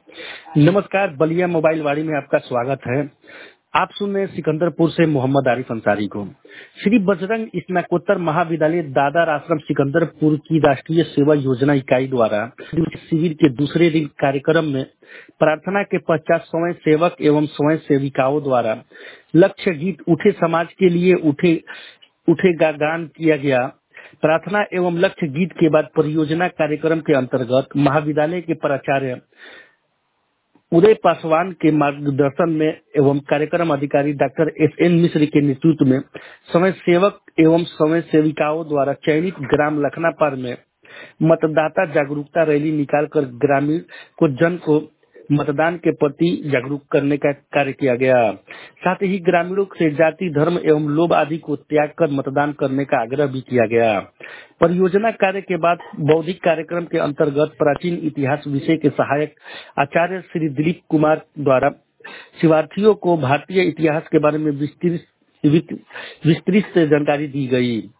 नमस्कार, बलिया मोबाइल वाड़ी में आपका स्वागत है। आप सुन रहे हैं सिकंदरपुर से मोहम्मद आरिफ अंसारी को। श्री बजरंग स्नातकोत्तर महाविद्यालय दादर आश्रम सिकंदरपुर की राष्ट्रीय सेवा योजना इकाई द्वारा शिविर के दूसरे दिन कार्यक्रम में प्रार्थना के पश्चात स्वयं सेवक एवं स्वयं सेविकाओं द्वारा लक्ष्य गीत उठे समाज के लिए उठेगा गान किया गया। प्रार्थना एवं लक्ष्य गीत के बाद परियोजना कार्यक्रम के अंतर्गत महाविद्यालय के प्राचार्य उदय पासवान के मार्गदर्शन में एवं कार्यक्रम अधिकारी डॉक्टर एस.एन. मिश्र के नेतृत्व में स्वयं सेवक एवं स्वयं सेविकाओं द्वारा चयनित ग्राम लखनापार में मतदाता जागरूकता रैली निकालकर ग्रामीण को जन को मतदान के प्रति जागरूक करने का कार्य किया गया। साथ ही ग्रामीणों से जाति धर्म एवं लोभ आदि को त्याग कर मतदान करने का आग्रह भी किया गया। परियोजना कार्य के बाद बौद्धिक कार्यक्रम के अंतर्गत प्राचीन इतिहास विषय के सहायक आचार्य श्री दिलीप कुमार द्वारा शिक्षार्थियों को भारतीय इतिहास के बारे में विस्तृत से जानकारी दी गई।